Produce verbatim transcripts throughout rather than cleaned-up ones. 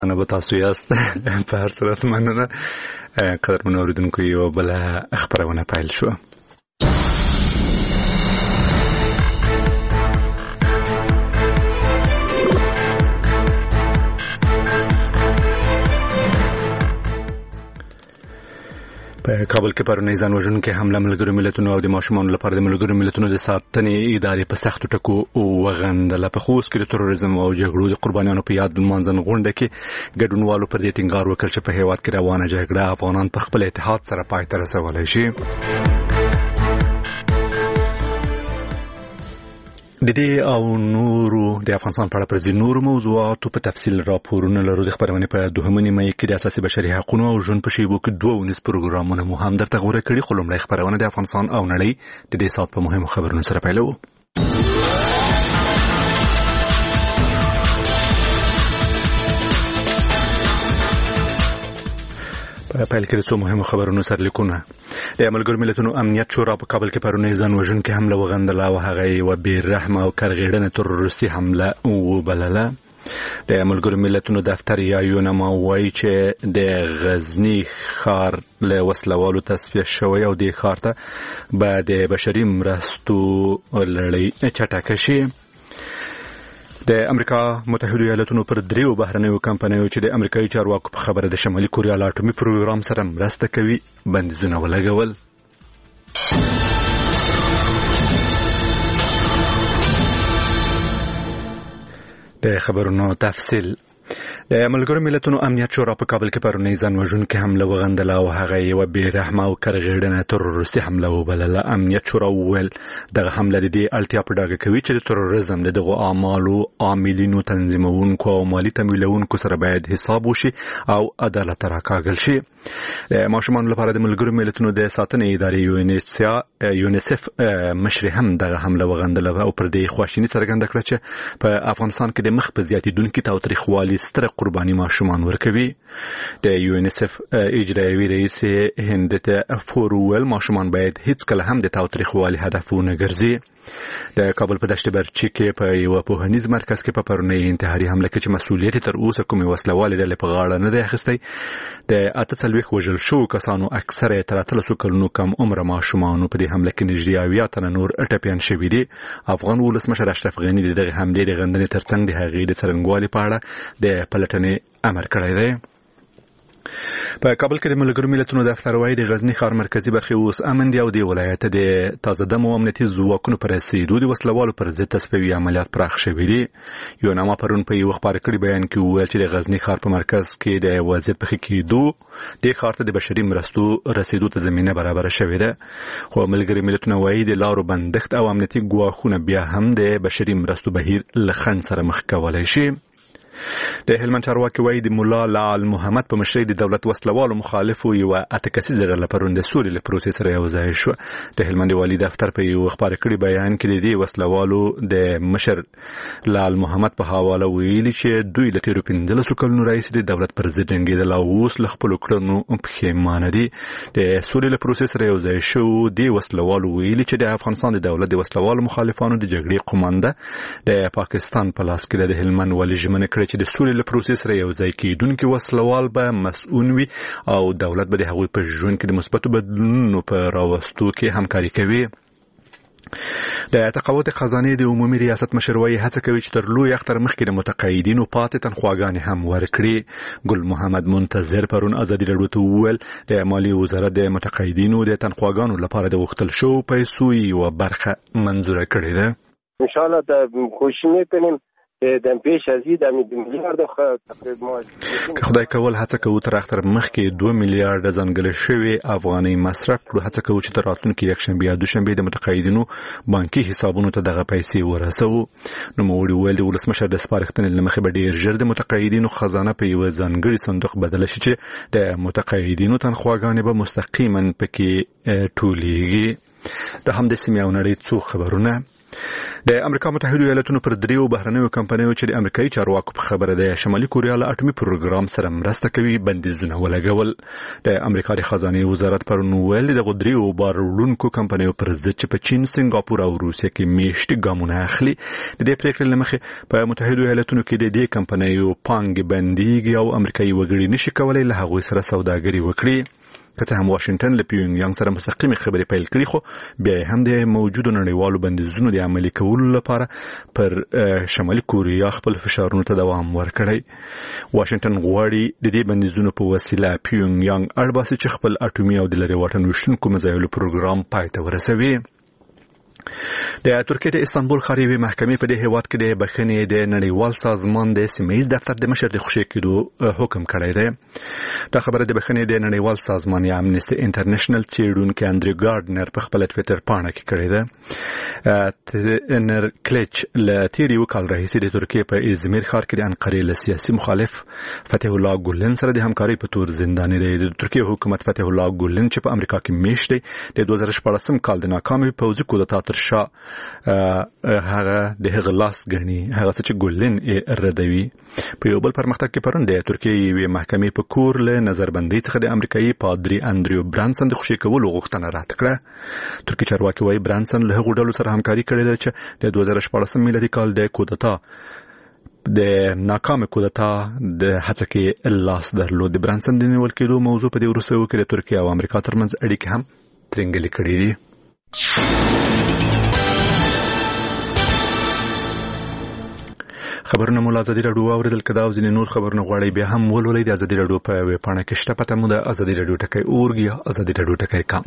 انا به تاسو یاست په هر صورت مننه. قدرمنو اوریدونکو یو بله خپرونه پیل شو. په کابل کې پرونی ځان وژونکې حمله ملګرو ملتونو او د ماشومانو لپاره د ملګرو ملتونو د ساتنې ادارې په سختو ټکو وغندله. په خوست کې د تروریزم او جګړو د قربانیانو په یاد لمانځنه غونډه کې ګډونوالو پر دې ټینګار وکړ چې په هېواد کې روانه جګړه افغانان په خپل اتحاد سره پای ته رسولی شي. د دې او نورو د افغانستان په اړه پر ځینو نورو موضوعاتو په تفصیل راپورونه لرو. د خبرونې په دوهمه نیمه کې د اساسي بشري حقوقو او ژوند په شیبو کې دوه ونیز پروګرامونه مو هم درته غوړه کړي. خو لومړی خبرونه د افغانستان او نړۍ د دې سات په مهمو خبرونو سره پیلوو. په پیل کې څو مهمو خبرونو سره لیکونه. د ملګرو ملتونو امنیت شورا په کابل کې پرونی ځان وژونکې حمله وغندله او هغه یوه بې رحمه او کرغېړنه تروریستي حمله وبلله. د ملګرو ملتونو دفتر یا یونما وایي چې د غزني ښار له وسلوالو تصفیه شوی او دې ښار ته به د بشري مرستو لړۍ چټکه شي. د امریکا متحده ایالاتونو پر دریو بهرنیو کمپنیو چې د امریکایي چارواکو په خبره د شمالي کوریا له اټومي پروګرام سره مرسته کوي بندیزونه ولګول. د خبرونو تفصیل. د ملګرو ملتونو امنیت شورا په کابل کې پرونی ځان وژونکې حمله وغندله او هغه یوه بې رحمه او کرغېړنه تروریستي حمله وبلله. امنیت شورا وویل دغه حمله د دې اړتیا په ډاګه کوي چې د تروریزم د دغو اعمالو عاملینو، تنظیمونکو او مالي تمویلونکو سره باید حساب وشي او عدالت راکاږل شي. د ماشومانو لپاره د ملګرو ملتونو د ساتنې ادارې یونیسف مشر هم دغه حمله وغندله او پر دې خواشیني څرګنده کړه چې په افغانستان کې د مخ په زیاتېدونکي تاوتریخوالي ستره قرباني ماشومان ورکوي. د یونیسف اجرایوي رئیس هندته فوروول ماشومان باید هیڅ کله هم د تاوتریخوالي هدف ونه ګرځي. د کابل په دشت برچي کې په یو پوهنیز مرکز کې په پرونی انتحاري حمله کې چې مسؤلیت تر اوسه کومې وسلوالې ډلې په غاړه نه دی اخیستی، د اته څلوېښت وژل شوو کسانو اکثره یې تر اتلسو کلونو کم عمره ماشومانو په دې حمله کې نږدې اویا تنه نور ټپیان شوي دي. افغان ولسمشر اشرف غني د دغې حملې د غندنې ترڅنګ د هغې د څرنګوالي په اړه د پلټنې امر کړی دی. په کابل کې د ملګرو ملتونو دفتر وايي د غزني ښار مرکزي برخې اوس امن دي او د ولایت د تازه دمو امنیتي ځواکونو پر رسېدو د وسلوالو پر ضد تصفیوي عملیات پراخ شوي دي. یوناما پرون په یو خپاره کړي بیان کې وویل چې د غزني ښار په مرکز کې د وضعیت په ښه کېدو دې ښار ته د بشري مرستو رسېدو ته زمینه برابره شوې ده. خو ملګري ملتونه وايي د لارو بندښت او امنیتي ګواښونه بیا هم د بشري مرستو بهیر له خنډ سره مخ کولی شي. د هلمند چارواکي وايي د مولا لعل محمد په مشرۍ د دولت وسلوالو مخالفو یوه اته کسیزه ډله پرون د سولې له پروسې سره یو ځای شوه. د هلمند والي دفتر په یو خپاره کړي بیان کې د دې وسلوالو د مشر لعل محمد په حواله ویلي چې دوی له تېرو پنځلسو کلونو راهیسې د دولت پر ضد جنګېدل او اوس له خپلو کړنو پښیمانه دي. د سولې له پروسې سره یو ځای شوو دې وسلوالو ویلي چې د افغانستان د دولت د وسلوالو مخالفانو د جګړې قومانده د پاکستان په لاس کې د هلمند والي ژمنه کړې چې د سولې له پروسې سره یو ځای کېدونکي وسلوال به مسؤل وي او دولت به د هغوی په ژوند کې د مثبتو بدلونونو په راوستو کې همکاري کوي. د تقاعد خزانې د عمومي ریاست مشر وايي هڅه کوي چې تر لوی اختر مخکې د متقاعدینو پاتې تنخواګانې هم ورکړي. ګل محمد منتظر پرون ازادي راډیو ته وویل د مالي وزارت د متقاعدینو د تنخواګانو لپاره د غوښتل شوو پیسو یوه برخه منظوره کړې ده. ان شاء الله د کوشش میکنیم د پیش ازي د میلیارډ تقریبا که خدای کول هڅه کوو تر اختر مخکې دوه میلیارډ ځانګړي شوی افغاني مصرف کړو. هڅه کوو چې تر راتلونکي یکشنبه یا دوشنبه د متقاعدینو بانکي حسابونو ته دغه پیسې ورسوو. نو موړي ویل د ولسمشر د سپارښتنې له مخې به ډېر ژر د متقاعدینو خزانه په یوه ځانګړي صندوق بدله شي چې د متقاعدینو تنخواګانې به مستقیما پکې ټولېږي. د همدې سیمې او نړۍ څو خبرونه د امریکا متحده ایالاتونو پر دریو بهرنیو کمپنیو چې د امریکایي چارواکو په خبره ده شمالي کوریا له اټومي پروګرام سره مرسته کوي بندیزونه ولګول. د امریکا د خزانه وزارت پرون ویل د دریو بار وړونکو کمپنیو پر ضد چې په چین، سنگاپور او روسیه کې میشتي ګامونه اخلي د دې پریکړې لمخې په متحده ایالاتونو کې د دې کمپنیو پانګ بنديږي او امریکایي وګړي نشي کولای له هغوی سره سوداګري وکړي. که څه هم واشنگټن له پیونګ یانګ سره مستقیمه خبرې پیل کړې خو بیا هم د موجودو نړیوالو بندیزونو د عملي کولو لپاره پر شمالي کوریا خپل فشارونو ته دوام ورکړی. واشنگټن غواړي د دې بندیزونو په وسیله پیونګ یانګ اړباسي چې خپل اټومي او د لرې واټن ویشتونکو میزایلو پروګرام پای ته ورسوي. د ترکیه د استانبول ښاریوي محکمې په دې هیواد کې د بخښنې د نړیوال سازمان د سیمه‌ییز دفتر د مشر د خوشي کېدو حکم کړی دی. دا خبره د بخښنې د نړیوال سازمان یا امنیستي انټرنیشنل څېړونکي انډریو ګارډنر په خپل ټویټر پاڼه کې کړې ده. تنر کلیچ له تیر یو کال راهیسې د ترکیه په ازمیر ښار کې د انقرې له سیاسي مخالف فتح الله ګولن سره د همکارۍ په تور زنداني دی. د ترکیه حکومت فتح الله ګولن چې په امریکا کې میشت دی د دوه زره شپاړسم کال د ناکامې پوځي کودتا تر شا هغه د هغه لاس غني هغه چې ګولن ردوي. په یو بل پرمختګ کې پرون د ترکیه یوې محکمې په کور له نظربندۍ څخه د امریکایي پادری انډریو برانسن د خوشي کولو غوښتنه رد کړه. ترکیه چارواکي وايي برانسن له هغو ډلو سره همکاري کړې ده چې د دوه زره شپاړسم میلادي کال د کودتا د ناکامه کودتا د هڅه کې لاس درلود. د برانسن د نیول کېدو موضوع په دې وروستیو کې د ترکیه او امریکا ترمنځ اړیکې هم ترنګلې کړې دي. خبرونه مو ازادي راډیو اوریدل کدا او ځینې نور خبرونه غواړي بیا هم ولولئ د ازادي راډیو په ویب پاڼه کې شته پته مو د ازادي راډیو ټکی اورګ یا ازادي راډیو ټکی کام.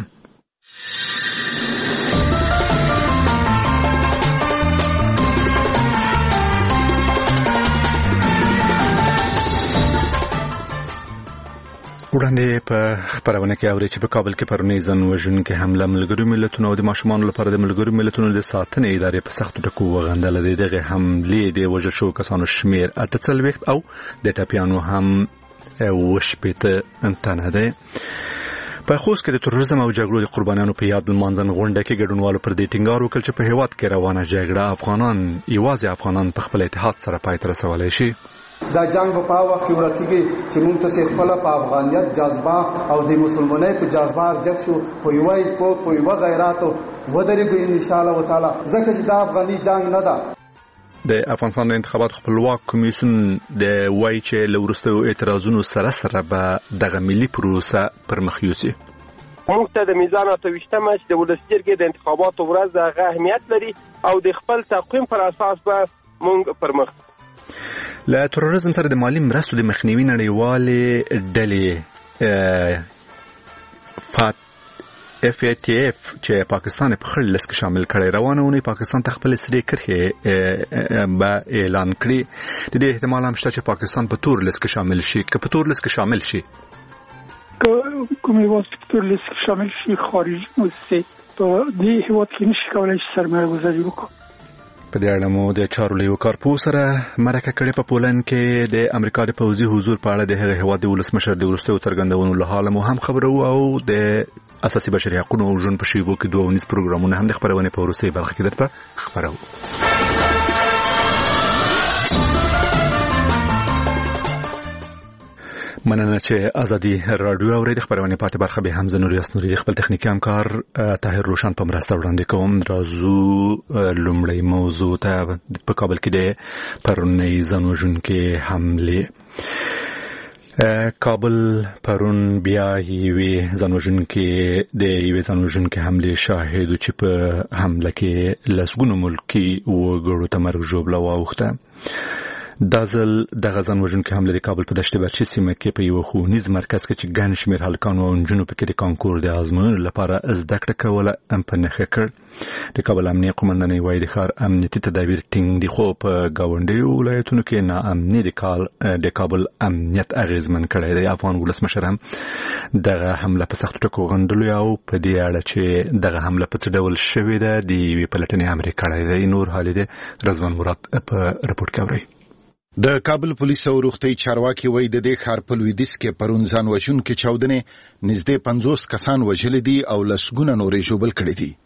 وړاندې په خبرونه کې اوري چې په کابل کې پرونی ځان وژونکې حمله ملګرو ملتونو او د ماشومانو لپاره د ملګرو ملتونو د ساتنې ادارې په سختو ټکو وغندل. دغه حملې د وژل شوو کسانو شمیر اته څلوېښت او د ټپیانو هم اوه شپېته تنه دی. په خوست کې د تروریزم او جګړو د قربانیانو په یاد لمانځنه غونډه کې ګډونوالو پر دې ټینګار وکړ چې په هیواد کې روانه جګړه افغانان یوازې افغانان په خپل اتحاد سره پای ته رسولی شي. دا جنگ په وخت کې ورکیږي چې موږ ته خپل په افغانیت جذبه او د مسلمانۍ په جذبه ارجک شو په یوه په په یوه غیرت ودرېږو ان شاء الله تعالی ځکه چې دا افغاني جنگ نه ده. د افغانستان د انتخابات خپلواک کمیسیون د وایي چې له وروستیو اعتراضونو سره سره به دغه ملي پروسه پرمخ یوسي. موږ ته د میزان اتویشتمه چې د ولسجرګې د انتخاباتو ورځ دغه اهمیت لري او د خپل تقویم پر اساس به موږ پرمخ. له تروریزم سره د مالی مرستو د مخنیوي نړیوالې ډلې فات اف ای ټی اف چې پاکستان په خړ لیست کې شامل کړي روانه ونی پاکستان ته خپل سری کرخه به اعلان کړي. د دې احتمال هم شته چې پاکستان په تور لیست کې شامل شي. که په تور لیست کې شامل شي کومې واسطه په تور لیست کې شامل شي خارجي مؤسسې په دې هیواد کې نشي کولای چې سرمایه گذاري وکړي. په دې اړه مو د چارو لیو کارپو سره مرکه کړې. په پولند کې د امریکا د پوځي حضور په اړه د هغه هیواد د ولسمشر د وروستیو څرګندونو له حاله مو هم خبرو او د اساسي بشري حقوقو او ژوند په شیبو کې دوه ونیس پروګرامونه هم د خبرونه په وروستۍ برخه کې درته خبرو. مننه چې ازادي راډیو اورید. خبرونه پاتې برخه به هم زنور یاسنوري خپل تخنیکی همکار طاهر روشن په مرسته وړاندې کوم. راځو لومړی موضوع ته. په کابل کې د پرونی ځان وژونکې حملې. کابل پرون بیا یوې ځان وژونکې د یوې ځان وژونکې حملې شاهد و چې په حمله کې لسګونو ملکي وګړو ته مرګ ژوبله واوښته. دا ځل دغه ځان وژونکې حمله د کابل په دشت برچي سیمه کې په یو ښوونیز مرکز کې چې ګڼ شمېر هلکان او نجونو پکې د کانکور د ازموینو لپاره زده کړه کوله هم په نښه کړ. د کابل امنیه قومندانۍ وایي د ښار امنیتي تدابیر ټینګ دي خو په ګاونډیو ولایتونو کې ناامني د کال د کابل امنیت اغیزمن کړی دی. افغان ولسمشر هم دغه حمله په سختو ټکو غندلې او په دې اړه چې دغه حمله په څه ډول شوې ده د یوې پلټنې امر کړی دی. نور حال دې رضوان مراد په رپورټ کې اوري. د کابل پولیس او روغتي چارواکي وایي د دې ښار په لویدیځ کې پرون ځان وژونکې چاودنې نږدې پنځوس کسان وژلي دي او لسګونه نورې ژوبل کړي دي.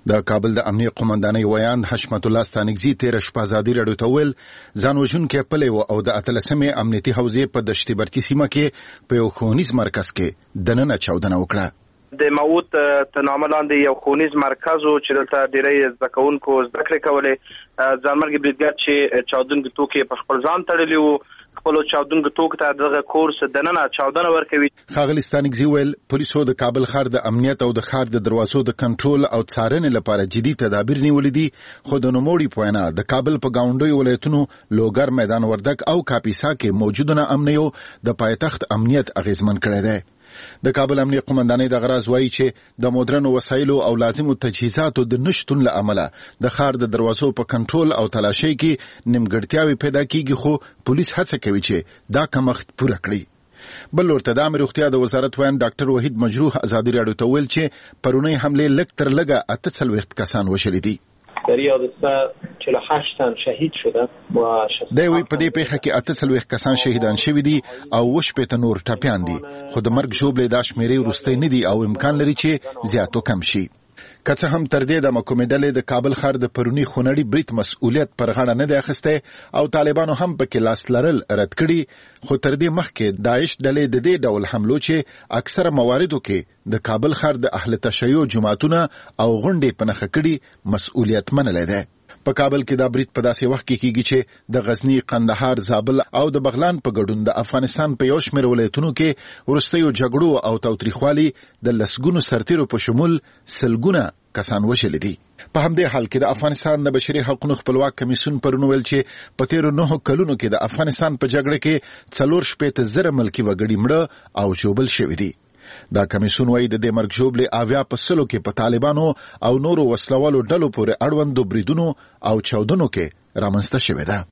د کابل د امنیه قومندانۍ ویاند حشمت الله ستانکزي تیر شپه ازادي راډیو ته ویل ځان وژونکی پلی و او د اتلسمې امنیتي حوزې په دشت برچي سیمه کې په یو ښوونیز مرکز کې دننه چاودنه وکړه. د موت تنامه لاندې یو ښوونیز مرکز و چې دلته ډېری زده کوونکو زده کړې کولې. ځانمرګي بریدګر چې چاودونکي توکي په خپل ځان تړلي وو خپل چاودونکو توکو ته دغه کورس دننه چاودنه ورکوي. ښاغلي ستانکزي ویل پولیسو د کابل ښار د امنیت او د ښار د دروازو د کنټرول او څارنې لپاره جدي تدابیر نیولي دي، خو د نوموړي په وینا د کابل په ګاونډیو ولایتونو لوګر، میدان وردګ او کاپیسا کې موجوده ناامنیو د پایتخت امنیت اغیزمن کړی دی. د کابل امنیه قومندانۍ د غراز وایي چې د مدرنو وسایلو او لازمو تجهیزاتو د نشتون له امله د ښار د دروازو په کنټرول او تلاشۍ کې نیمګړتیاوې پیدا کیږي، خو پولیس هڅه کوي چې دا کمښت پوره کړي. بل ورته د عامه روغتیا د وزارت ویاند ډاکټر وحید مجروح ازادي راډیو ته ویل چې پرونی حملې لږ تر لږه اته څلوېښت کسان وژلي دي. در این حادثه چهل و هشت تن شهید شدند و دوی په دې پیښه کې اته څلوېښت کسان شهیدان شوي دي او اووه شپېته نور ټپیان دي، خو د مرګ ژوبلې دا شمېرې وروستۍ نه دي او امکان لري چې زیاتو کم شي. که څه هم تر دې د محکومې ډلې د کابل ښار د پروني خونړي برید مسؤلیت پر غاړه نه دی اخیستی او طالبانو هم پکې لاس لرل رد کړي، خو تر دې مخکې داعش ډلې د دې ډول حملو چې اکثره مواردو کې د کابل ښار د اهل تشیع جماعتونه او غونډې په نښه کړي مسؤلیت منلی دی. په کابل کې دا برید په داسې وخت کې کیږي چې د غزنی، قندهار، زابل او د بغلان په ګډون د افغانستان په یو شمېر ولایتونو کې وروستیو جګړو او تاوتریخوالي د لسګونو سرتیرو په شمول سلګونه کسان وژلي دي. په همدې حال کې د افغانستان د بشري حقوقو خپلواک کمیسیون پرون ویل چې په تیرو نهو کلونو کې د افغانستان په جګړه کې څلور شپېته زره ملکي وګړي مړه او ژوبل شوي دي. دا کمیسیون وايي د دې مرګ ژوبلې اویا په سلو کې په طالبانو او نورو وسلوالو ډلو پورې اړوندو بریدونو او چاودنو کې رامنځته شوې ده.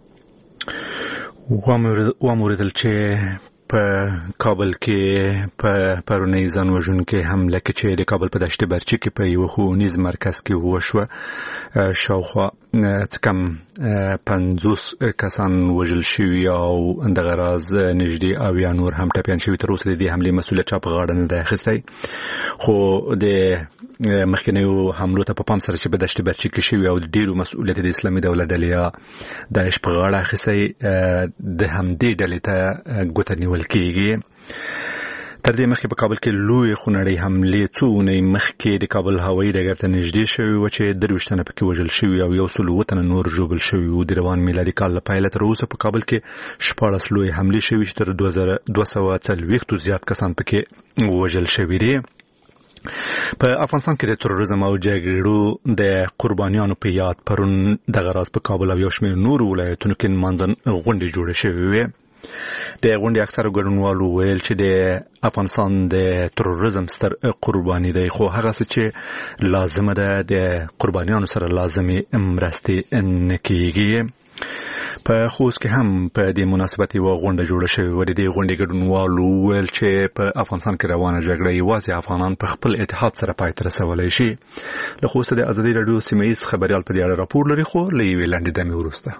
واموریدل چې په کابل کې په پرونی ځان وژونکي حمله کې چې د کابل په دشت برچي کې په یو ښوونیز مرکز کې وشوه، شاوخوا څه کم پنځوس کسان وژل شوي او دغه راز نږدې اویا نور هم ټپیان شوي. تر اوسه د دې حملې مسؤلیت چا په غاړه نه دی اخیستی، خو د مخکینیو حملو ته په پام سره چې په دشت برچي کې شوي او ډېرو مسؤلیت د اسلامي دولت ډلې یا داعش په غاړه اخیستی، د همدې ډلې ته ګوته نیول کېږي. تر دې مخکې په کابل کې لوی خونړۍ حملې څو اونۍ مخکې د کابل هوایي ډګر ته نږدې شوي وه چې درویشت تنه پکې وژل شوي او یو سل اووه تنه نور ژوبل شوي وو. د روان میلادي کال له پیله تر اوسه په کابل کې شپاړس لویې حملې شوي چې تر دوه سوه څلوېښتو زیات کسان پکې وژل شوي دي. په افغانستان کې د تروریزم او جګړو د قربانیانو په یاد پرون دغه راز په کابل او یو شمېر نورو ولایتونو کې نمانځن غونډې جوړې شوې وې. د غونډې اکثره ګډونوالو ویل چې د افغانستان د تروریزم ستر قرباني دی، خو هغه څه چې لازمه ده د قربانیانو سره لازمي مرستې نه کېږي. په خوست کې هم په دې مناسبت یوه غونډه جوړه شوې وه. د دې غونډې ګډونوالو ویل چې په افغانستان کې روانه جګړه یوازې افغانان په خپل اتحاد سره پای ته رسولی شي. له خوسته د ازادي راډیو سیمه ییز خبریال په دې اړه راپور لري، خو له یوې لنډې دمې وروسته.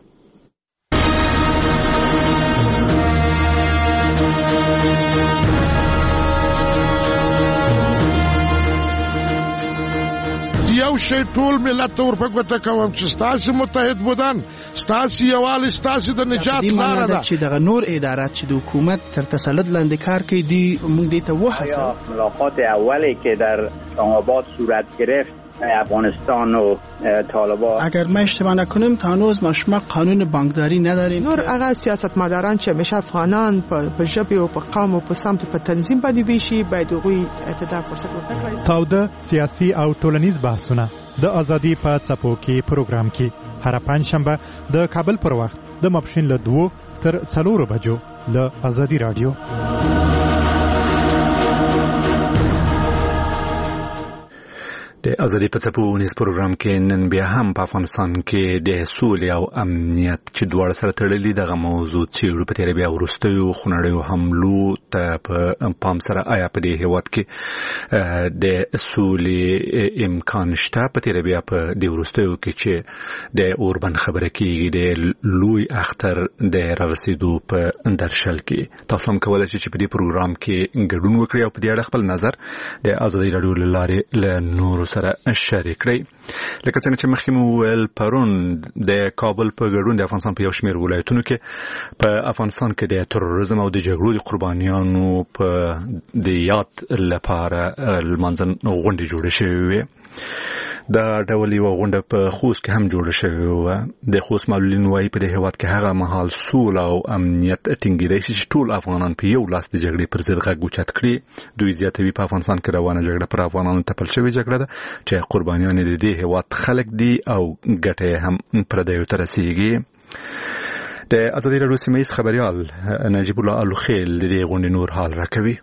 یو شی ټول ملت ور په ګوته کوم چې ستاسو متحد بودن، ستاسو یووالی، ستاسو د نجات لاره ده. چې دغه نور ادارات چې د حکومت تر تسلط لاندې کار کوي دي موږ دې ته وهڅوو. ملاقات اولی که در اسلام‌آباد صورت گرفت افغانستان و طالبان، اگر ما اشتباه نکنیم تا هنوز ما شما قانون بانکداری نداریم. نور هغه سیاستمداران چې همیشه افغانان په ژبه او په قوم او په سمت په تنظیم باندې ویشي باید هغوی اعتدال فرصت ورکړي. تاوده سیاسي او ټولنیز بحثونه د ازادي په څپو کې پروګرام کې هر پنځشنبه د کابل پر وخت د ماپښین له دوه تر څلورو بجو له ازادي رادیو. د ازادي په څپو ونیز پروګرام کې نن بیا هم په افغانستان کې د سولې او امنیت چې دواړه سره تړلي دغه موضوع څېړو. په تېره بیا وروستیو خونړیو حملو ته په پام سره آیا په دې هېواد کې د سولې امکان شته؟ په تېره بیا په دې وروستیو کې چې د اوربند خبره کېږي د لوی اختر د رارسېدو په درشل کې، تاسو هم کولی شئ چې په دې پروګرام کې ګډون وکړئ او په دې اړه خپل نظر د ازادي راډیو له لارې له نورو سره شریک کړي. لکه څنګه چې مخکې مو ویل پرون د کابل په ګډون د افغانستان په یو شمېر ولایتونو کې په افغانستان کې د تروریزم او د جګړو د قربانیانو په د یاد لپاره لمانځن غونډې جوړې شوې وې. دا ډول یو غونډه په خوست کې هم جوړه شوې وه. د خوست معلولین وايي په دې هېواد کې هغه مهال سوله او امنیت ټینګېدی شي چې ټول افغانان په یو لاس د جګړې پر ضد غږ اوچت کړي. دوی زیاتوي په افغانستان کې روانه جګړه پر افغانانو تپل شوې جګړه ده چې قربانیان د دې هېواد خلک دي او ګټه یې هم پردیو ته رسېږي. د ازادي راډیو سیمه ییز خبریال نجیب الله الوخیل د دې غونډې نور حال راکوي.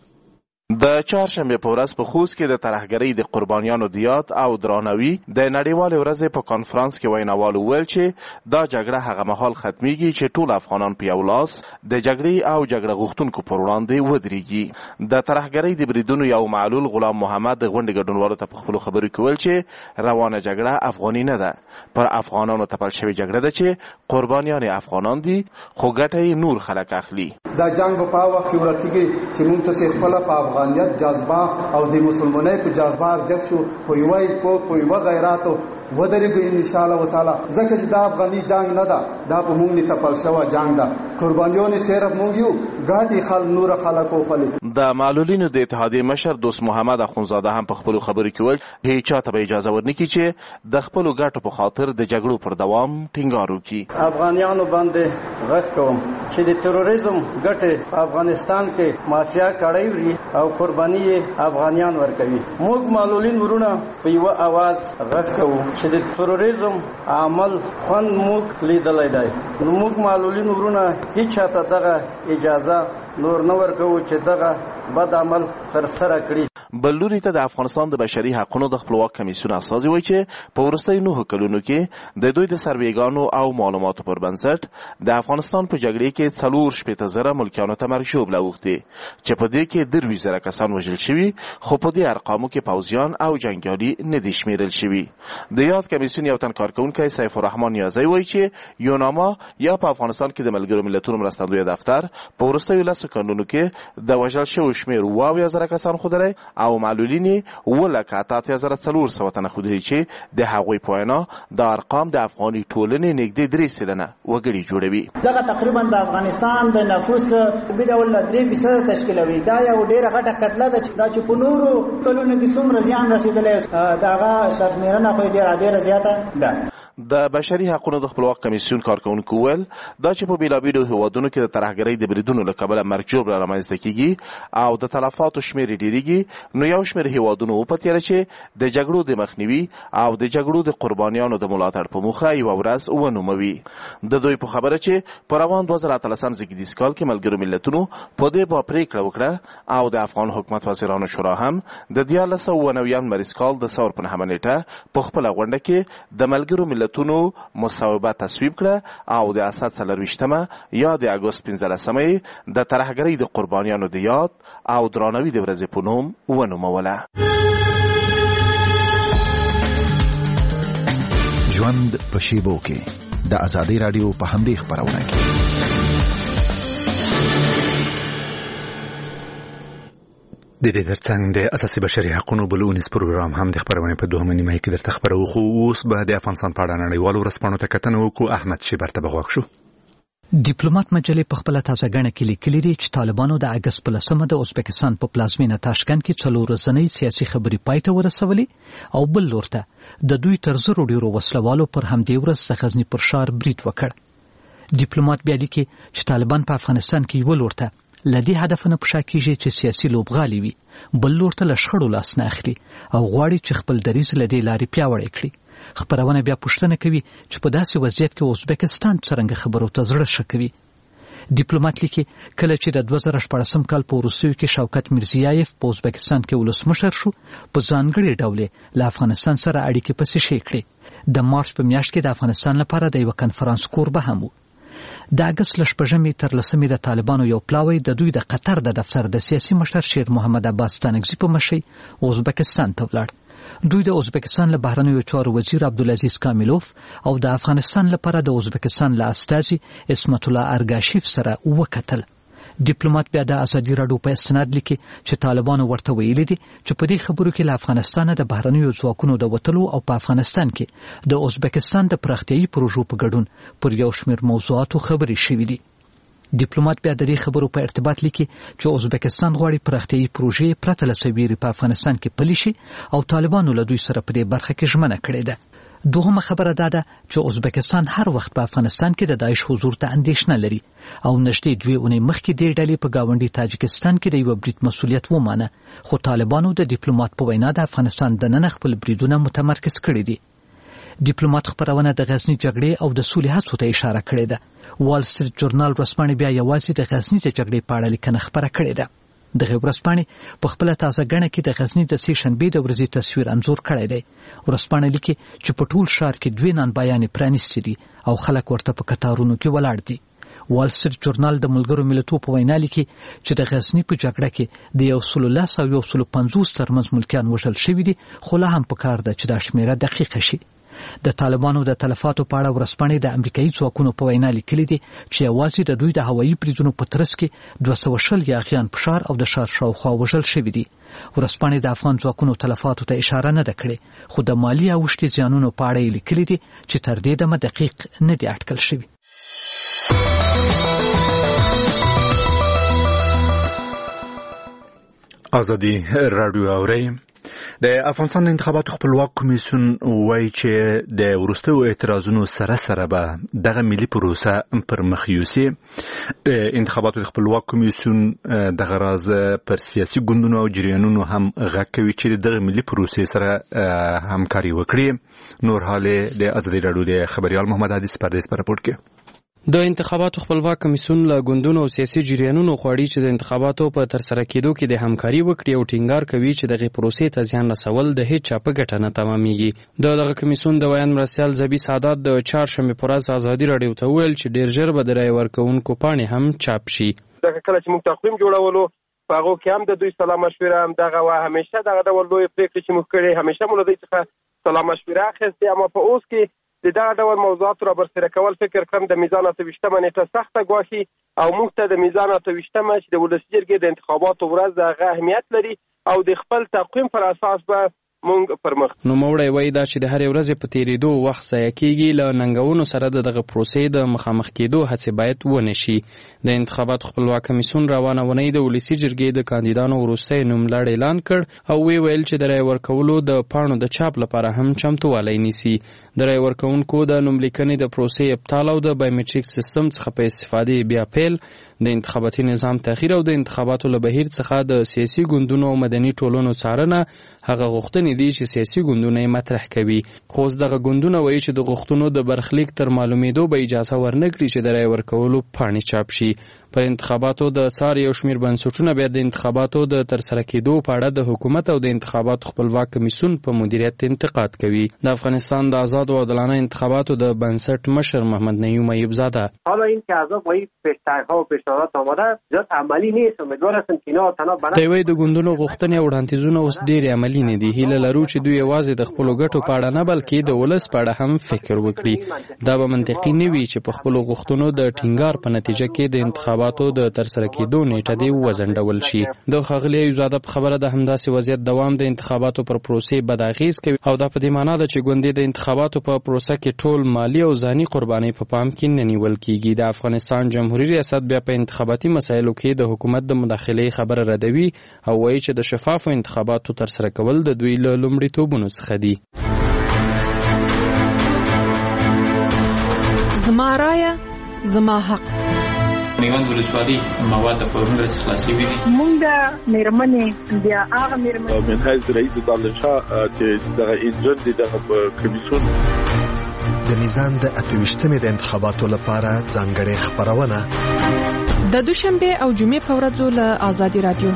د چهارشنبه په ورځ په خوست کې د ترهګرۍ د قربانیانو د یاد او درناوي د نړیوالې ورځې په کانفرنس کې ویناوال وویل چې دا جګړه هغه مهال ختميږي چې ټول افغانان په یو لاس د جګړې او جګړه غوښتونکو پر وړاندې ودرېږي. د ترهګرۍ د بریدونو یو معلول غلام محمد د غونډې ګډونوالو ته په خپلو خبرو کې ویل چې روانه جګړه افغاني نه ده، پر افغانانو تپل شوې جګړه ده چې قربانیان افغانان دي خو ګټه یې نور خلک اخلي. دا جنگ په پاو وخت کې ورکیږي چې موږ ته خپل په افغانیت جذبه او د مسلمانۍ په جذبه ارجک شو په یوای کو په یو غیرات ودرېږو ان شاء الله تعالی. ځکه چې دا افغاني جنگ نه ده، دا په موږ نه تپل شوی جنگ ده. قربانیان صرف موږ یو ګاډي خل نور خلکو خلی. د معلولینو د اتحادیې مشر دوست محمد اخونزاده هم په خپلو خبرو کې ویل هیڅ چاته به اجازه ورنکړي چې د خپلو ګټو په خاطر د جګړو پر دوام ټینګار وکړي. افغانیانو باندې غږ کوم چې د تروریزم ګټې په افغانستان کې مافیا کړی وي او قرباني افغانیان ورکوي. موږ معلولین ورونه په یو आवाज غږ کوو چې د تروریزم عمل خوند موږ لیدلی دی. موږ معلولین ورونه هیڅ چاته دغه اجازه نور نه ورکوو چې دغه بد عمل تر سره کړي. بل لوري ته د افغانستان د بشري حقوقو د خپلواک کمیسیون استازي وایي چې په وروستیو نهو کلونو کې د دوی د سروېګانو او معلوماتو پر بنسټ د افغانستان په جګړې کې څلور شپېته زره ملکیانو ته مرګ ژوبله اوښتې چې په دې کې درویشت زره کسان وژل شوي، خو په دې ارقامو کې پوځیان او جنګیالي نه دي شمېرل شوي. د یاد کمیسیون یو تن کارکوونکی سیف الرحمن نیازی وایي چې یوناما یا په افغانستان کې د ملګرو ملتونو مرستندویه دفتر په وروستیو لسو کلونو کې د وژل شویو شمېر اووه اویا زره کسان ښودلی او معلولین اووه لکه اته اتیا زره څلور سوه تنه ښودلي چې د هغوی په وینا دا ارقام د افغاني ټولنې نږدې درې سلنه وګړي جوړوي. دغه تقریبا د افغانستان د نفوس په ډول درې فیصده تشکیلوي. دا یو ډېره غټه کتله ده چې په نورو کلونو کې څومره زیان رسېدلی د هغه شمېرنه خو یې ډېره ډېره زیاته ده. د بشري حقوقو د خپلواک کمیسیون کارکوونکو ویل دا چې په بیلابیلو هیوادونو کې د ترهګرۍ د بریدونو له کبله مرګ ژوبله رامنځته کیږي او د تلفاتو شمېر یې ډېرېږي، نو یو شمېر هیوادونو وپتېله چې د جګړو د مخنیوي او د جګړو د قربانیانو د ملاتړ په موخه یوه ورځ ونوموي. د دوی په خبره چې په روان دوه زره اتلسم زېږدیز کال کې ملګرو ملتونو په دې به پرېکړه وکړه او د افغان حکومت وزیرانو شورا هم د دیارلس سوه اووه نوي لمریز کال د ثور په نهمه نېټه په خپله غونډه کې د ملګرو ملتونو مصوبه تصویب کړه او د اسد څلرویشتمه یا د اګوست پنځلسمه د ترهګرۍ د قربانیانو د یاد او درناوي د ورځې په نوم ونوموله. ژوند په شیبو کې د ازادي راډیو په همدې خبرونه کې د دې ترڅنګ د اساسي بشري حقوقو بلونیز پروګرام هم د خبرونې په دوهمه نیمه کې درته خبرو. خو اوس به د افغانستان په اړه نړیوالو ورځپاڼو ته کتنه وکړو. احمد شیبر ته به غوږ شو. ډیپلوماټ مجلې په خپله تازه ګڼه کې لیکلي دي چې طالبانو د اګست په لسمه د ازبکستان په پلازمینه تاشکند کې څلور ورځنۍ سیاسي خبرې پای ته ورسولې او بل لور ته د دوی تر زرو ډېرو وسلوالو پر همدې ورځ د غزني پر ښار برید وکړ. ډیپلوماټ بیا لیکي چې طالبان په افغانستان کې یوه لور ته له دې هدفه نه په شا کېږي چې سیاسي لوبغالي وي، بل لور ته له شخړو لاس نه اخلي او غواړي چې خپل دریځ له دې لارې پیاوړی کړي. خبرونه بیا پوښتنه کوي چې په داسې وضعیت کې ازبکستان څرنګه خبرو ته زړه ښه کوي. ډیپلوماټ لیکي کله چې د دوه زره شپاړسم کال په وروستیو کې شوکت میرزیایف په ازبکستان کې ولسمشر شو، په ځانګړي ډول له افغانستان سره اړیکې پسې ښې کړې. د مارچ په میاشت کې د افغانستان لپاره د یوه کنفرانس کوربه هم و. د اګست له شپږمې تر لسمې د طالبانو یو پلاوی د دوی د قطر د دفتر د سیاسي مشر شیر محمد عباس ستانکزي په مشرۍ ازبکستان ته ولاړ. دوی د ازبکستان له بهرنیو چارو وزیر عبدالعزیز کامیلوف او د افغانستان لپاره د ازبکستان له استازي اسمت الله ارګاشیف سره وکتل. ډیپلوماټ بیا د ازادي راډیو په استناد لیکي چې طالبانو ورته ویلي دي چې په دې خبرو کې له افغانستان د بهرنیو ځواکونو د وتلو او په افغانستان کې د ازبکستان د پراختیایي پروژو په ګډون پر یو شمېر موضوعاتو خبرې شوې دي. ډیپلوماټ بیا د دې خبرو په ارتباط لیکي چې ازبکستان غواړي پراختیایي پروژې پرته له سویري په افغانستان کې پلي شي او طالبانو له دوی سره په دې برخه کې ژمنه کړې ده. دوهمه خبره دا ده چې ازبکستان هر وخت په افغانستان کې د داعش حضور ته اندېښنه لري او نږدې دوه اونۍ مخکې دې ډلې په گاونډي تاجکستان کې د یو برید مسؤلیت ومانه، خو طالبانو د ډیپلوماټ په وینا د افغانستان دننه خپل بریدونه متمرکز کړي دي. ډیپلوماټ خبرونه د غزنی جګړې او د سولې هڅو ته اشاره کړې ده. وال سټریټ جورنال ورځپاڼې بیا یوازې د غزنی د جګړې په اړه لیکنه خبره کړې ده. دغه ورځپاڼې په خپل تازه غنه کې د غزنی د سې شنبې د ورځې تصویر انځور کړی دی. ورځپاڼې لیکي چې په ټول ښار کې دوه نن بیان پرانیستي دي او خلک ورته په کتارونو کې ولاړ دي. وال سټریټ جورنال د ملګرو ملتونو په وینا لیکي چې د غزنی په جګړه کې د یو سل لس او یو سل پنځوس ترمنځ ملکیان وژل شوي دي، خو لا هم پکار ده چې دا شمیره دقیقه شي. د طالبانو د تلفاتو په اړه ورځپاڼې د امریکایي ځواکونو په وینا لیکلي دي چې یوازې د دوی د هوایي بریدونو په ترڅ کې دوه سوه شل یاغیان په ښار او د ښار شاوخوا وژل شوي دي. ورځپاڼې د افغان ځواکونو تلفاتو ته اشاره نه ده کړې، خو د مالي اوښتې زیانونو په اړه یې لیکلي دي چې تر دې دمه دقیق نه دي اټکل شوي. ازادي راډیو اورئ. د افغانستان د انتخاباتو خپلواک کمیسیون وایي چې د وروستیو اعتراضونو سره سره به دغه ملي پروسه پر مخ یوسي. انتخاباتو د خپلواک کمیسیون دغه راز پر سیاسي ګوندونو او جریانونو هم غږ کوي چې دغه ملي پروسې سره همکاري وکړي. نور حال د ازادي راډیو د خبريال محمد حدیث پردیس پر رپورټ کې. د انتخاباتو خپلواک کمیسیون له ګوندونو او سیاسي جریانونو غواړي چې د انتخاباتو په ترسره کېدو کې د همکاري وکړي او ټینګار کوي چې دغه پروسې ته زیان رسول د هیڅ چا په ګټه نه تمامېږي. د دغه کمیسیون د بیان مرستیال زبی سعادت د چهارشنبې په ورځ ازادي راډیو ته وویل چې ډېر ژر به د رایې ورکوونکو پاڼې هم چاپ شي. دغه کله چې موږ تقویم جوړولو په هغه کې هم د دوی سلا مشوره هم دغه و همیشه دغه ډول لوی پریکړې چې موږ کړې همیشه موږ دوی څخه سلا مشوره اخیستې، اما په اوس کې د دغه ډول موضوعات را برسېره کول فکر کوم د میزان اته ویشتمه نیټه سخته ګواښي او موږ ته د میزان اته ویشتمه چې د ولسي جرګې د انتخاباتو ورځ د هغه اهمیت لري او د خپل تقویم پر اساس به مونږ پر مخ. نوموړی وایي دا چې د هرې ورځې په تېرېدو وخت ضایع کېږي، له ننګونو سره د دغه پروسې د مخامخ کېدو هڅې باید ونه شي. د انتخاباتو خپلواک کمیسیون روانه اونۍ د ولسي جرګې د کاندیدانو وروستی نوملړ اعلان کړ او وی ویل چې د رایې ورکولو د پاڼو د چاپ لپاره هم چمتووالی نیسي. د رایې ورکوونکو د نوملیکنې د پروسې ابطال او د بایومټریک سیستم څخه په استفادې بیا پیل، د انتخاباتي نظام تغییر او د انتخاباتو له بهیر څخه د سیاسي ګوندونو او مدني ټولنو څارنه هغه غوښتنې دي چې سیاسي ګوندونه یې مطرح کوي. خو اوس دغه ګوندونه وایي چې د غوښتنو د برخلیک تر معلومېدو به اجازه ورنکړي چې د رایې ورکولو پاڼې چاپ شي. پر انتخاباتو د څار یو شمېر بنسټونه بیا د انتخاباتو د ترسره کېدو په اړه د حکومت او د انتخاباتو خپلواک کمیسیون په مدیریت انتقاد کوي. د افغانستان د آزاد او عادلانه انتخاباتو د بنسټ مشر محمد نعیم ایوب زاده حالا این که عذاب وایي پیشترها و پیشنهادات آماده زیاد عملی نیست، امیدوار هستم که اینا تنها بنا دوی د ګوندونو غوښتنې او وړاندیزونه اوس ډېر عملي نه دي. هیله لرو چې دوی یوازې د خپلو ګټو په اړه نه بلکې د ولس په اړه هم فکر وکړي. دا به منطقي نه وي چې په خپلو غوښتنو د ټینګار په نتیجه کې د انتخاباتو د ترسره کېدو نیټه دې وځنډول شي. د ښاغلي ایوبزاده په خبره د همداسې وضعیت دوام د انتخاباتو پر پروسې بد اغېز کوي او دا په دې معنا ده چې ګوندې د انتخاباتو په پروسه کې ټول مالی او ځاني قربانۍ په پام کې نه نیول کېږي. د افغانستان جمهوریت ریاست بیا په انتخاباتي مسایلو کې د حکومت د مداخلې خبره ردوي او وایي چې د شفافو انتخاباتو ترسره کول د دوی له لومړیتوبونو څخه دي. زما رایه زما حق. میوند ولسوالۍ مواد په ورنډه خلاصي وي. مونږ د میرمنې بیا هغه میرمنې منهاج رئیس دالشا چې دغه انجن د کمیسیون د میزان د اته ویشتمې د انتخاباتو لپاره ځانګړې خبرونه د دوشنبه او جمعې په ورځو له ازادي رادیو.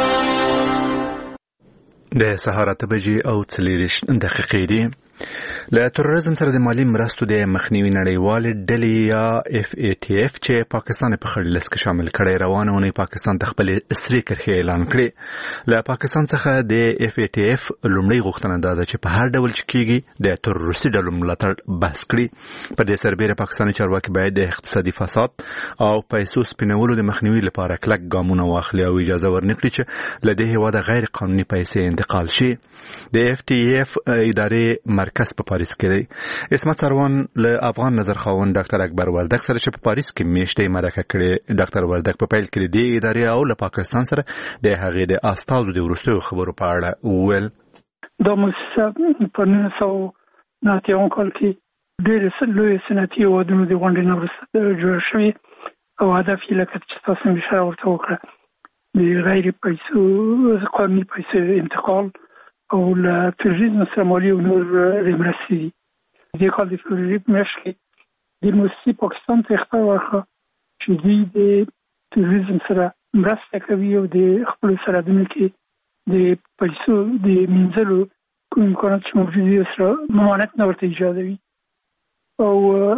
د سهار اته بجې او څلېرویشت دقیقې دي. له تروریزم سره د مالی مرستو د مخنیوي نړیوال ډلې یا اف ای ټی اف چې پاکستان په خړ لیست کې شامل کړي روانه ونی پاکستان د خپل اسري کرخي اعلان کړي. له پاکستان څخه د اف ای ټی اف لومړی غوښتنه ده چې په هر ډول چې کېږي د تروریستي ډلو ملاتړ بحث کړي. په دې سربېره پاکستاني چارواکي باید د اقتصادي فساد او پیسو سپینولو د مخنیوي لپاره کلک ګامونه واخلي او اجازه ورنکړي چې له دې هیواده غیر قانوني پیسې انتقال شي. د اف ټی اف ادارې مرکز په پاریس کې دی. اسمت سروان له افغان نظر خاوند ډاکټر اکبر وردک سره چې په پاریس کې میشتې مرکه کړې. ډاکټر وردک په پیل کې د ادارې او له پاکستان سره د هغې د استازو د وروستیو خبرو په اړه وویل. دا مؤسسه په نولس سوه نهه اتیا کال کې ډېرې لویې صنعتي هېوادونو د غونډې نه وروسته جوړه شوې او هدف یې لکه چې تاسو هم اشاره ورته وکړه د غیر پیسو قانوني پیسو انتقال او له تروریزم سره مالي او نور مرستې دي. دې کال د فبروري په میاشت کې د موسسې پاکستان ته اخطار ورکړه چې دوی د تروریزم سره مرسته کوي او د خپلو سرحدونو کې د پیسو د مینځلو کوم امکانات چې موجود دي سره ممانعت نه ورته ایجادوي او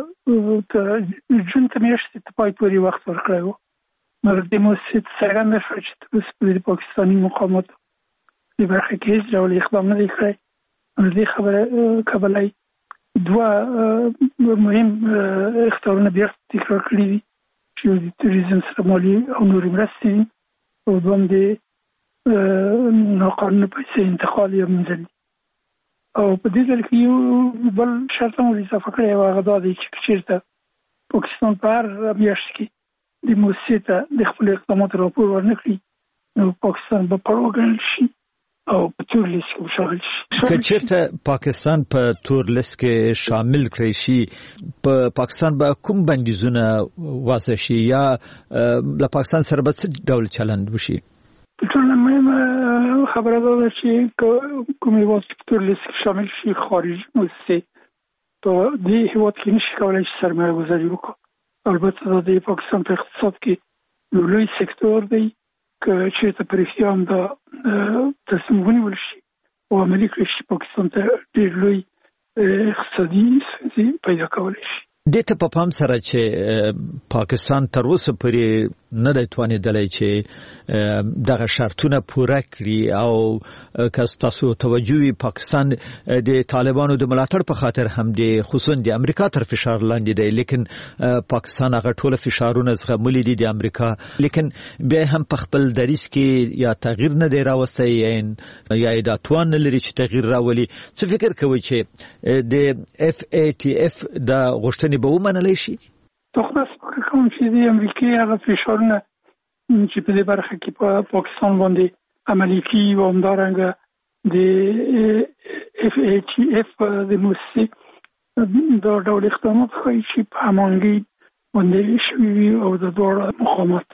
جون ته میاشتې ته پای پورې وخت ورکړی و. مګر د موسسې څرګنده شوه چې تر د پاکستاني مقاماتو د برخه کې هیڅ ډول اقدام نه دی کړی. نو دې خبره کبلای دوه مهم اختیارونه بیا تکرار کړي دي چې د توریزم سره مالي او نورې مرستې دي او دویم د ناقانونه پیسې انتقال یا منځل دي. او په دې ځل کې یو بل شرط هم اضافه کړی او هغه دا دی چې چېرته پاکستان په هر میاشت کې د موسسې ته د خپلو اقداماتو راپور ورنه کړي نو پاکستان به پړ وګڼل شي او په تور لیست کې شامل شي. که چېرته پاکستان په تور لیست کې شامل کړی شي په پاکستان به کوم بندیزونه وضع شي یا له پاکستان سره به څه ډول چلند وشي؟ ټول مهمه خبره دا ده چې کوم هیواد چې په تور لیست کې شامل شي خارجي موسسې په دې هیواد کې نشي کولی چې سرمایه ګذاري وکړي. البته دا د پاکستان په اقتصاد کې یو لوی سکتور دی که چېرته په رښتیا هم دا تصمیم ونیول شي او عملي کړی شي پاکستان ته ډېر لوی اقتصادي ستونزې پیدا کولی شي. دې ته په پام سره چې پاکستان تر اوسه پورې نه دی توانېدلی چې دغه شرطونه پوره کړي او که ستاسو توجه وي پاکستان د طالبانو د ملاتړ په خاطر هم د خصوصا د امریکا تر فشار لاندې دی لیکن پاکستان هغه ټول فشارونه زغملي دي د امریکا لیکن بیا هم په خپل دریځ کې یا تغییر نه دی راوستی یا یې دا توان نه لري چې تغییر راولي. څه فکر کوئ چې د اف ای ټی اف د غوښتنې به ومنلی شي؟ تخص فکر کوم چې د امریکې هغه فشارونه چې په دې برخه کې په پاکستان باندې عملي کیږي او همدارنګه د اف ای ټی اف د موسسې دا ډول اقدامات ښایي چې په هماهنګۍ باندې شوي وي او د دواړو مقامات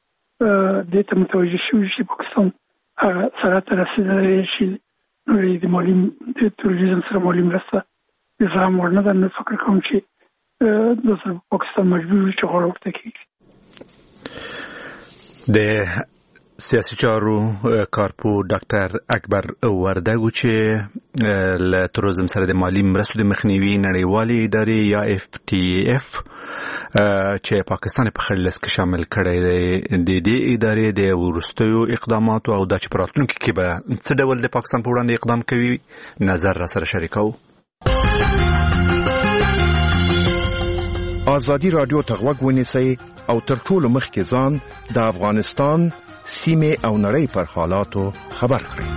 دې ته متوجه شوي چې پاکستان هغه سرحد ته رسېدلی شي نو د مالي د تروریزم سره مالي مرسته د زغم وړ نه ده. نو فکر کوم چې د پاکستان مجبور وي چې غاړه ورته کېږي. د سیاسي چارو کارپو ډاکټر اکبر وردک چې له تروریزم سره د مالي مرستو د مخنیوي نړیوالې ادارې یا اف ټی اف چې پاکستان په خړ لیست کې شامل کړی دی د دې ادارې د وروستیو اقداماتو او د چې په راتلونکي کې به څه ډول د پاکستان په وړاندې اقدام کوي نظر را سره شریکوو. آزادی رادیو ته غوږ ونیسئ او تر ټولو مخکې ځان د افغانستان سیمې او نړۍ پر حالاتو خبر کړئ.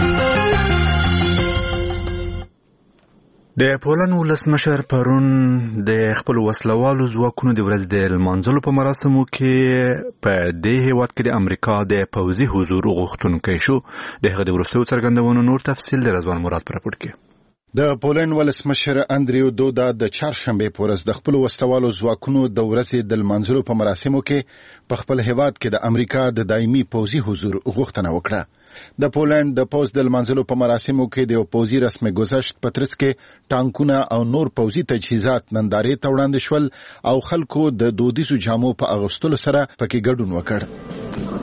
د پولن ولسمشر پرون د خپل وسلوالو ځواکونو د ورځې د لمانځلو په مراسمو کې په دې هیواد کې د امریکا د پوځي حضور غوښتونکی شو. د هغه د وروستیو څرګندونو نور تفصیل د رضوان مراد په راپور کې. د پولن ولسمشر اندریو دودا د چهارشنبه په ورځ د خپل وسلوالو ځواکونو د ورځې د لمانځلو په مراسمو کې په خپل هیواد کې د امریکا د دایمي پوځي حضور غوښتنه وکړه. د پولند د پوځ د لمانځلو په مراسمو کې د پوځي رسمي گذشت په ترڅ کې ټانکونه او نور پوځي تجهیزات نندارې ته وړاندې شول او خلکو د دودیزو جامو په اغوستلو سره پکې ګډون وکړ.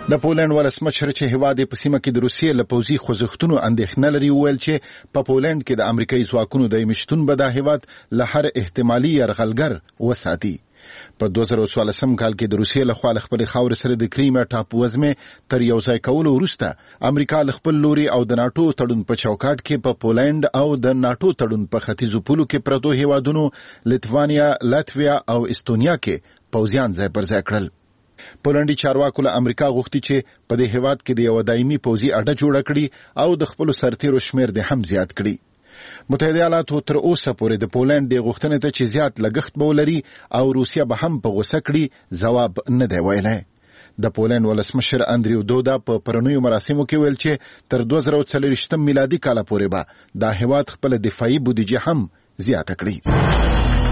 د پولند ولسمشر چې هیواد په سیمه کې د روسیې له پوځي خوځښتونو اندېښنه لري وویل چې په پولند کې د امریکایي ځواکونو د مشتون به د هیواد له هر احتمالي یرغلګر وساتي. په دوه زره څوارلسم کال کې د روسیې لخوا له خپلې خاورې سره د کریمیا ټاپووزمې تر یو ځای کولو وروسته امریکا له خپل لوري او د ناټو تړون په چوکاټ کې په پولند او د ناټو تړون په ختیځو پولو کې پرتو هیوادونو لیتوانیا، لاتویا او استونیا کې پوځیان ځای پر ځای کړل. پولندي چارواکو له امریکا غوښتي چې په دې هیواد کې د یو دایمي پوځي اډه جوړه کړي او د خپل سرتیرو شمیر د هم زیات کړي. متحده ایالاتو تر اوسه پورې د پولند د غوښتنې ته چې زیات لګښت به ولري او روسیا به هم په غوسه کړي ځواب نه دی ویلی. د پولند ولسمشر اندریو دودا په پرونیو مراسمو کې ویل چې تر دوه زره څلوېښتم میلادي کال پورې به دا هیواد خپل دفاعي بودیجه هم زیاته کړي.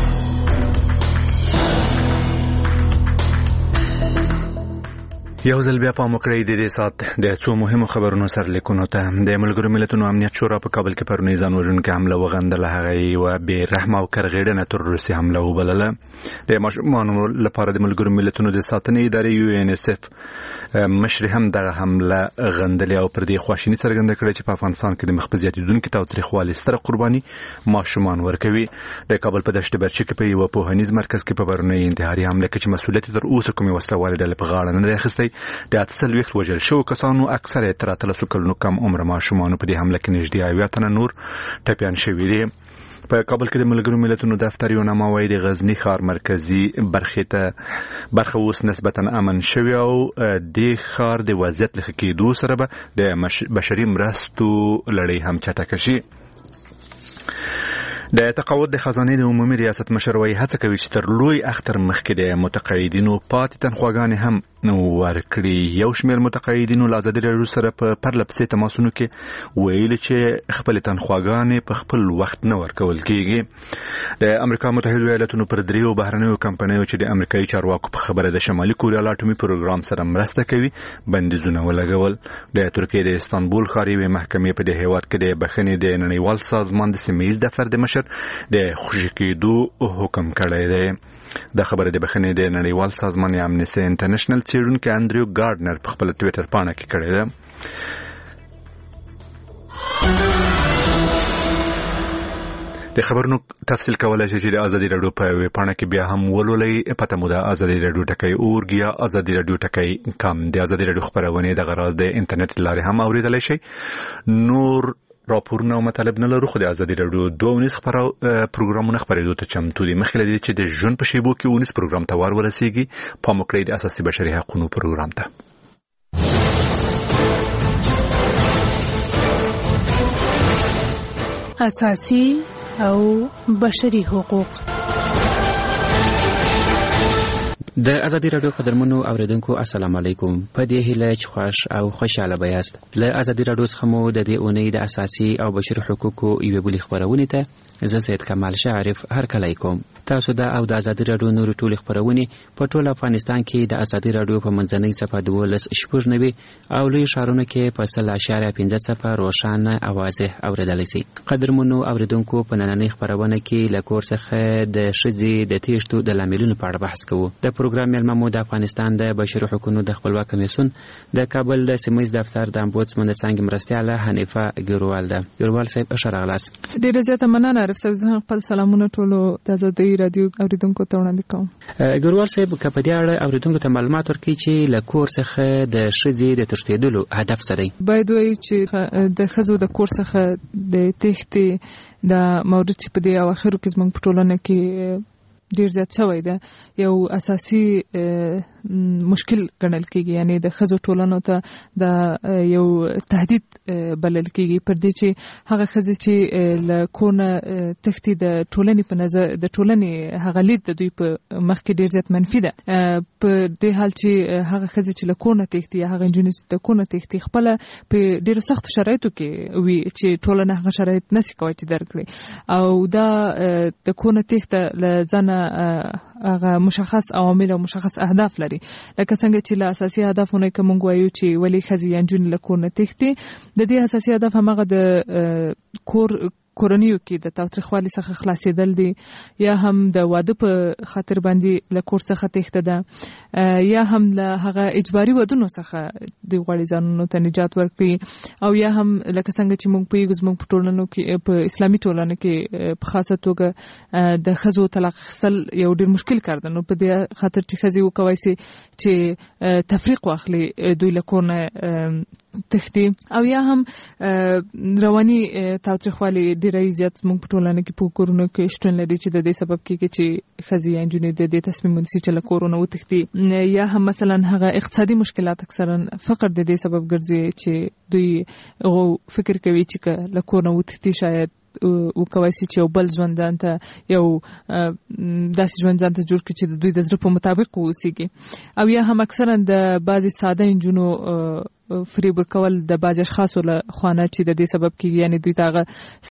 یو ځل بیا پام وکړئ د دې سات د څو مهمو خبرونو سرلیکونو ته. د ملګرو ملتونو امنیت شورا په کابل کې پرونی ځان وژونکې حمله وغندله. هغه یوه بې رحمه او کرغېړنه تروریستي حمله وبلله. د ماشومانو لپاره د ملګرو ملتونو د ساتنې ادارې یو ان اس اف مشر هم دغه حمله غندلې او پر دې خواشیني څرګنده کړې چې په افغانستان کې د مخ په زیاتېدونکي تاوتریخوالي ستره قرباني ماشومان ورکوي. د کابل په دشت برچي کې په یوه پوهنیز مرکز کې په پرونی انتحاري حمله کې چې مسؤلیت تر اوسه کومې وسلوالې ډلې په غاړه نه دی اخیستی، د اته څلوېښت وژل شوو کسانو اکثره تر اتلسو کلونو کم عمره ماشومانو په دې حمله کې نږدې اویا تنه نور ټپیان شوي دي. په کابل کې د ملګرو ملتونو دفتر یو نامه وایي د غزني ښار مرکزي برخې ته برخه اوس نسبتا امن شوی او د ښار د وضعیت له ښه کېدو سره به د بشري مرستو لړۍ هم چټکه شي. د تقاعد د خزانې د عمومي ریاست مشر وایي هڅه کوي چې تر لوی اختر مخکې د متقاعدینو پاتې تنخواګانې هم ورکړي. یو شمېر متقاعدینو له ازادي راډیو سره په پرله پسې تماسونو کې ویلي چې خپلې تنخواګانې په خپل وخت نه ورکول کېږي. د امریکا متحده ایالاتونو پر دریو بهرنیو کمپنیو چې د امریکایي چارواکو په خبره د شمالي کوریا له اټومي پروګرام سره مرسته کوي بندیزونه ولګول. د ترکیې د استانبول ښار یوې محکمې په دې هیواد کې د بخښنې د نړیوال سازمان د سیمه ییز دفتر د مشر د خوشي کېدو حکم کړی دی. د خبره د بخښنې د نړیوال سازمان امنیسټي انټرنیشنل څېړونکی انډریو ګارډنر په خپل ټویټر پاڼه کې کړی دی. د خبرونو تفصیل کولای شي چې د ازادي راډیو په ویب پاڼه کې بیا هم ولولئ. پته مو ده ازادي راډیو ټکی اورګ یا ازادي راډیو ټکی کام. د ازادي راډیو خبرونه د غراز د انټرنیټ لارې هم اوریدلای شي. نور راپورونه او مطالب نه لرو خو د ازادي راډیو دوه ونیز خبرو پروګرامونه خبرېدو ته چمتو دي. مخکې له دې چې د ژوند په شیبو کې ونیز پروګرام ته ور ورسیږي پام وکړئ د اساسي بشري حقوقو پروګرام ته. اساسي او بشري حقوق. د ازادي راډیو قدرمنو اوریدونکو السلام علیکم. په دې هیله چې خوښ او خوشاله بیاست. له ازادي راډیو څخه مو د دې اونۍ د اساسي او بشري حقوقو یوه بلې خبرونه ته زه سید کمال شعرف هرکلی کوم. تاسو د او د ازادي راډیو نور ټولې خبرونه په ټول افغانستان کې د ازادي راډیو په منځنۍ صفحه دولس شپږ نوي او لوی ښارونو کې په سل اشاریه پنځه صفحه روښانه اوازه اوریدلی شئ. قدرمنو اوریدونکو په نننۍ خبرونه کې له کور څخه د ښځې د تېښتو د لاملونو په اړه بحث کوو. د پروګرام مېلمه د افغانستان د بشري حقوقو د خپلواک کمیسیون د کابل د سیمه ییز دفتر د امبودسمن د څانګې مرستیاله حنیفه ګروال ده. ګروال صاحب ښه راغلاست. ډېره زیاته مننه عارف صاحب. زه خپل سلامونه ټولو د ازادي راډیو اوریدونکو ته وړاندې کوم. ګروال صاحب که په دې اړه اوریدونکو ته معلومات ورکړي چې له کور څخه د ښځې د تښتېدلو هدف څه دی؟ باید وایي چې د ښځو د کور څخه د تېښتې د مورد چې په دې اواخرو کې زموږ په ټولنه کې ډیر زیات شوی ده یو اساسي مشکل ګڼل کېږي. یعنی د ښځو ټولنو ته د یو تهدید بلل کېږي پر دې چې هغه ښځې چې له کور نه تښتي د ټولنې په نظر د ټولنې هغه لید د دوی په مخ کې ډیر زیات منفي ده. په دې حال چې هغه ښځې چې له کور نه تښتي یا هغه نجونې چې د کور نه تښتي خپله په ډیرو سختو شرایطو کې وي چې ټولنه هغه شرایط نشي کولی چې درک کړي او دا د کور نه تښته له ځانه هغه مشخص عوامل او مشخص اهداف لري. لکه څنګه چې له اساسي اهدافونو کې موږ وایو چې ولې ښځې یا نجونې له کور نه تښتي. د دې اساسي هدف هماغه د کور کورنیو کې د تاوتریخوالي څخه خلاصېدل دي یا هم د واده په خاطر باندې له کور څخه تېښته ده یا هم له هغه اجباري ودونو څخه د غواړي ځانونو ته نجات ورکړي او یا هم لکه څنګه چې موږ پوهېږو زموږ په ټولنو کې په اسلامي ټولنه کې په خاصه توګه د ښځو طلاق اخیستل یو ډېر مشکل کار ده. نو په دې خاطر چې ښځې وکولی سي چې تفریق واخلي دوی له کور نه تښتي او یا هم رواني تاوتریخوالي ډېری زیات زموږ په ټولنه کې په کورونو کې شتون لري چې د دې سبب کېږي چې ښځې یا نجونې د دې تصمیم ونیسي چې له کورونو وتښتي یا هم مثلا هغه اقتصادي مشکلات اکثرا فقر د دې سبب ګرځي چې دوی فکر کوي چې له کور نه وتښتي شاید وکوای سي چې یو بل ژوندان ته یو داسې ژوندان ته جوړ کړي چې د دوی د زړه په مطابق واوسېږي او یا هم اکثرا د بعضې ساده نجونو فریب ورکول د بعضې اشخاصو له خوا نه چې د دې سبب کېږي یعنې دوی ته هغه